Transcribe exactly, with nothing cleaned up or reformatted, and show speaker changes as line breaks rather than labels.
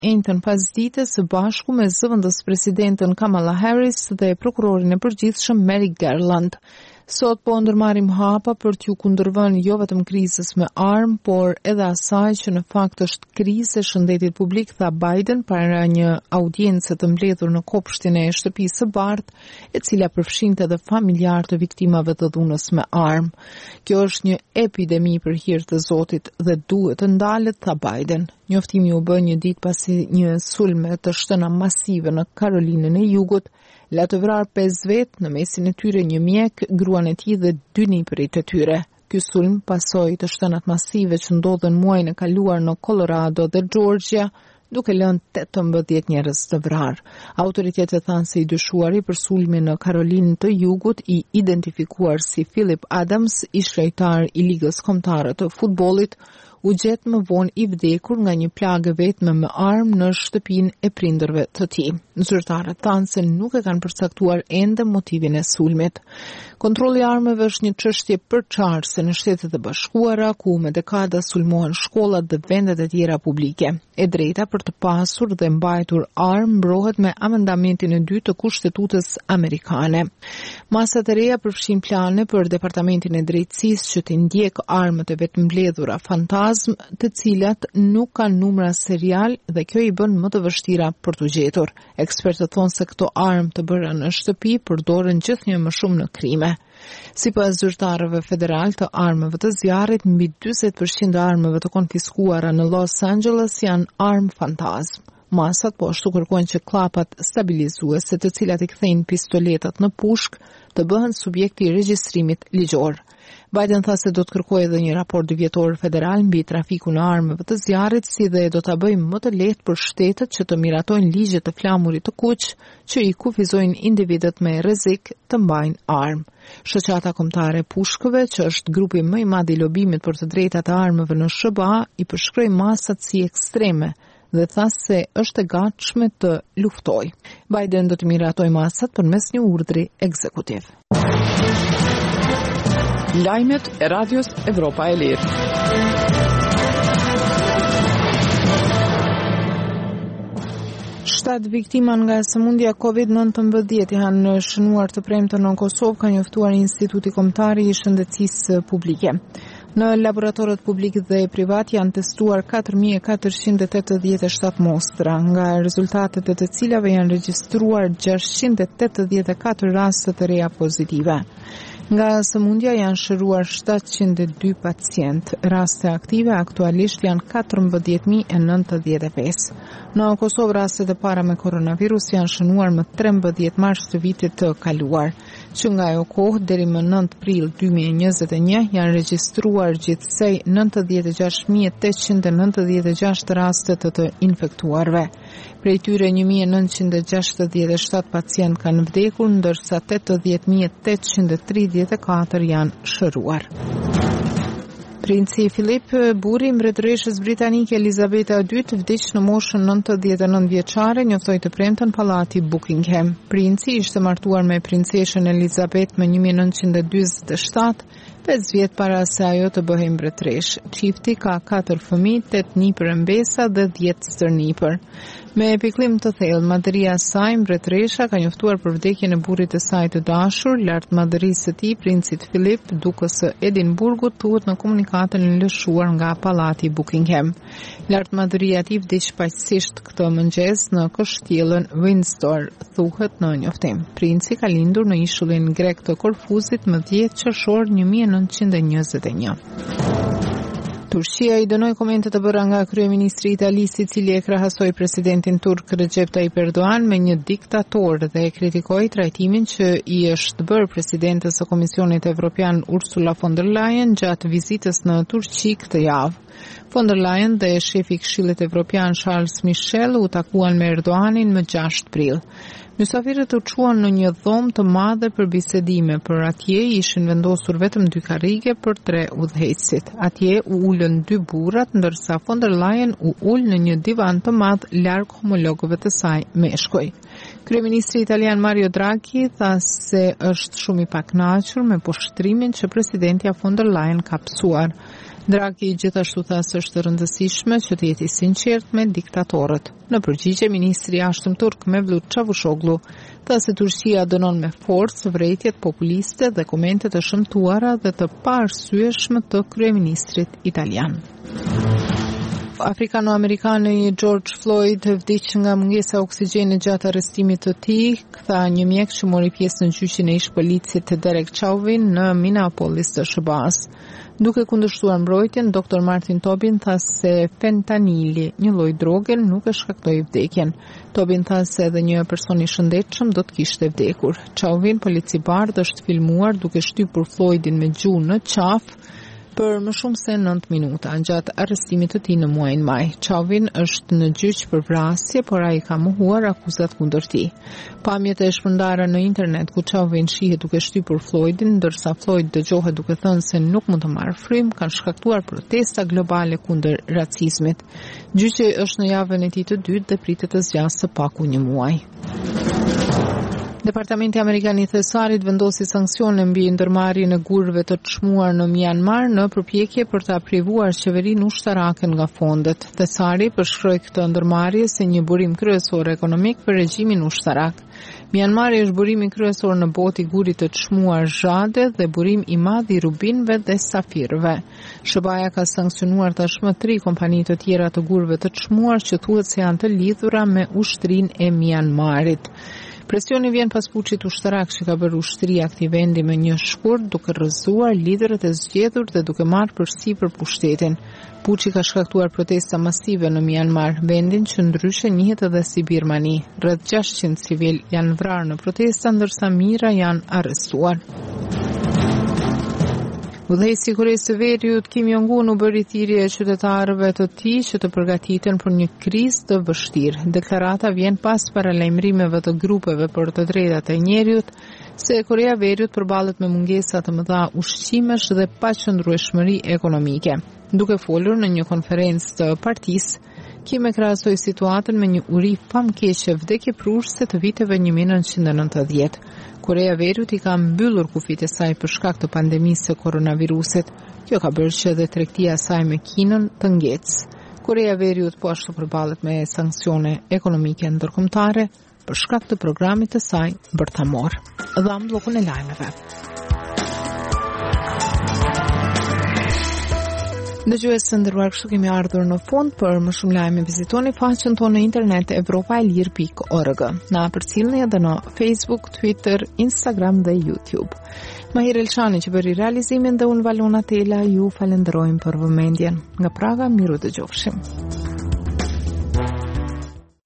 njëjtën pasdite së bashku me zëvendës presidenten Kamala Harris dhe prokurorin e përgjithshëm Merrick Garland. Sot po ndërmarrim hapa për t'ju kundërvënë jo vetëm krizës me armë, por edhe asaj që në fakt është krizë e shëndetit publik, tha Biden para një audience të mbledhur në kopshtin e shtëpisë së Bardhë, e cila përfshinte edhe familjar të viktimave të dhunës me armë. Kjo është një epidemi për hir të Zotit dhe duhet të ndalet, tha Biden. Njoftimi u bë një ditë pasi një sulme të shtëna masive në Karolinën e Jugut la të vrarë pesë vetë, në mesin e tyre një mjek, gruan e tij dhe dy nipërit e tyre. Ky sulm pasoi të shtënat masive që ndodhen muajin e kaluar në Colorado dhe Georgia, duke lënë tetëmbëdhjetë njerëz të vrarë. Autoritetet thanë se i dyshuari për sulmin në Karolinën të Jugut, i identifikuar si Philip Adams, ish lojtar i Ligës Kombëtare të Futbollit, u gjet më vonë i vdekur nga një plagë vetme me armë në shtëpinë e prindërve të tij. Zyrtarët thanë se nuk e kanë përcaktuar ende motivin e sulmit. Kontrolli i armëve është një çështje përçarëse në Shtetet e Bashkuara, ku me dekada sulmohen shkollat dhe vendet e tjera publike. E drejta për të pasur dhe mbajtur armë mbrohet me amendamentin e dytë të Kushtetutës amerikane. Masat e reja përfshin plane për Departamentin e Drejtësisë që të ndjek armët e vetëmbledhura fantazm, të cilat nuk kanë numra serial dhe kjo i bën më të vështira për t'u gjetur. Ekspertët thonë se këto armë të bëra në shtëpi përdoren gjithnjë më shumë në krime. Sipas zyrtarëve federal të armëve të zjarrit, mbi njëzet përqind e armëve të konfiskuara në Los Angeles janë armë fantazm. Masat po ashtu kërkojnë që klapat stabilizuese, të cilat i kthejnë pistoletat në pushk, të bëhen subjekti i regjistrimit ligjor. Biden tha se do të kërkojë edhe një raport vjetor federal mbi trafikun e armëve të zjarrit, si dhe do ta bëjë më të lehtë për shtetet që të miratojnë ligje të flamurit të kuq që i kufizojnë individët me rrezik të mbajnë armë. Shoqata Kombëtare e Pushkëve, që është grupi më i madh i lobimit për të drejtat e armëve në S B A, i përshkroi masat si ekstreme dhe tha se është e gatshme të luftojë. Biden do të miratojë masat përmes një urdhri ekzekutiv.
Lajmet e Radios Evropa e Lirë.
Shtatë viktima nga sëmundja covid nëntëmbëdhjetë janë shënuar të premte në Kosovë, ka njoftuar Instituti Kombëtar i Shëndetësisë Publike. Në laboratorët publik dhe privat janë testuar katër mijë e katërqind e tetëdhjetë e shtatë mostra, nga rezultatet e të cilave janë regjistruar gjashtëqind e tetëdhjetë e katër raste të reja pozitive. Nga sëmundja janë shëruar shtatëqind e dy pacient. Raste aktive aktualisht janë katërmbëdhjetë mijë e nëntëdhjetë e pesë. Në Kosovë rastet e para me koronavirus janë shënuar më trembëdhjetë mars të vitit të kaluar. Që nga ajo kohë deri më nëntë prill dy mijë e njëzet e një janë regjistruar gjithsej nëntëdhjetë e gjashtë mijë e tetëqind e nëntëdhjetë e gjashtë raste të të infektuarve. Prej tyre një mijë e nëntëqind e gjashtëdhjetë e shtatë pacient kanë vdekur, ndërsa tetëdhjetë mijë e tetëqind e tridhjetë e katër janë shëruar. Princi Filip, burri i mbretëreshës britanike Elizabeta e dytë, vdiq në moshën nëntëdhjetë e nëntë vjeçare, njoftoi të premten pallati Buckingham. Princi ishte martuar me princeshën Elizabeth më një mijë e nëntëqind e dyzet e shtatë, pesë vjet para se ajo të bëhej mbretëresh. Çifti ka katër fëmijë, tetë nipër e mbesa dhe dhjetë stërnipër. Me epiklim të thellë, madhëria e saj, mbretëresha ka njoftuar për vdekjen e burrit të saj të dashur, lart madhërisë së tij, princit Philip, dukës së Edinburgut, thuhet në komunikatën e lëshuar nga pallati Buckingham. Lart madhëria e tij vdiq paqësisht këtë mëngjes në kështjellën Windsor, thuhet në njoftim. Princi ka lindur në ishullin grek të Korfuzit më dhjetë qershor një mijë e nëntëqind e njëzet e një. Turqia i dënoi komentet të bëra nga kryeministri i Italisë, i cili e krahasoi presidentin turk Recep Tayyip Erdogan me një diktator dhe e kritikoi trajtimin që i është bërë presidentes së Komisionit Evropian Ursula von der Leyen gjatë vizitës në Turqi këtë javë. Von der Leyen dhe shefi i Këshillit Evropian Charles Michel u takuan me Erdoganin më gjashtë prill. Mysafirët u çuan në një dhomë të madhe për bisedime, por atje ishin vendosur vetëm dy karrige për tre udhëheqësit. Atje u ulën dy burrat, ndërsa von der Leyen u ul në një divan të madh larg homologëve të saj meshkuj. Kryeministri italian Mario Draghi tha se është shumë i pakënaqur me poshtrimin që presidentja von der Leyen ka psuar. Draghi gjithashtu tha se është rëndësishme që të jeti sinqert me diktatorët. Në përgjigje, ministri i jashtëm turk Mevlut Çavuşoglu tha se Turqia dënon me forcë vrejtjet populiste dhe komentet e shëmtuara dhe të paarsyeshme të kryeministrit italian. Afrikano-amerikani George Floyd vdiq nga mungesa e oksigjenit gjatë arrestimit të tij, tha një mjek që mori pjesë në gjyqin e ish policit Derek Chauvin në Minneapolis të Sh B A-s. Duke kundërshtuar mbrojtjen, doktor Martin Tobin tha se fentanili, një lloj droge, nuk e shkaktoi vdekjen. Tobin tha se edhe një person i shëndetshëm do të kishte vdekur. Chauvin, policibardh, është filmuar duke shtypur Floydin me gjuhë në qafë për më shumë se nëntë minuta gjatë arrestimit të tij në muajin maj. Chauvin është në gjyq për vrasje, por ai ka mohuar akuzat kundër tij. Pamjet e shpërndara në internet ku Chauvin shihet duke shtypur Floydin, ndërsa Floyd dëgjohet duke thënë se nuk mund të marrë frym, kanë shkaktuar protesta globale kundër racizmit. Gjyqi është në javën e tij të dytë dhe pritet të zgjasë së paku një muaj. Departamenti Amerikan i Thesarit vendosi sanksione mbi ndërmarrjen e gurëve të çmuar në Myanmar në përpjekje për ta privuar qeverinë ushtarake nga fondet. Thesari përshkroi këtë ndërmarrje si një burim kryesor ekonomik për regjimin ushtarak. Myanmari është burimi kryesor në botë i gurit të çmuar zhade dhe burim i madh i rubinëve dhe safirëve. Sh B A-ja ka sankcionuar tashmë tri kompani të tjera të gurëve të çmuar që thuhet se janë të lidhura me ushtrinë e Myanmarit. Presioni vjen pas puçit ushtarak që ka bërë ushtria këtij vendi me një shkurt duke rrëzuar liderët e zgjedhur dhe duke marrë përsipër pushtetin. Puçi ka shkaktuar protesta masive në Myanmar, vendin që ndryshe njihet edhe si Birmani. Rreth gjashtëqind civil janë vrarë në protesta, ndërsa mijëra janë arrestuar. Udhëheqësi i Koreas së Veriut Kim Jong-un u bëri thirrje qytetarëve të tij që të përgatiten për një krizë të vështirë. Deklarata vjen pas paralajmërimeve të grupeve për të drejtat e njerëzit se Korea e Veriut përballet me mungesa të mëdha ushqimesh dhe paqëndrueshmëri ekonomike. Duke folur në një konferencë të partisë, Kim e krahasoi situatën me një uri famkeqe vdekjeprurëse të viteve një mijë e nëntëqind e nëntëdhjetë. Korea e Veriut i ka mbyllur kufit e saj për shkak të pandemisë së koronavirusit. Kjo ka bërë që edhe tregtia e saj me Kinën të ngecë. Korea e Veriut po ashtu përballet me sanksione ekonomike ndërkombëtare për shkak të programit të saj bërthamor. Dham bllokun e lajmeve. Dëgjues të nderuar, kështu kemi ardhur në fund. Për më shumë lajme vizitoni faqen tonë në internet evropaelir pikë org. Na përcjellni edhe në Facebook, Twitter, Instagram dhe YouTube. Mahir Elshani që bëri realizimin dhe unë Valona Tela ju falenderojmë për vëmendjen. Nga Praga, miru dëgjofshim.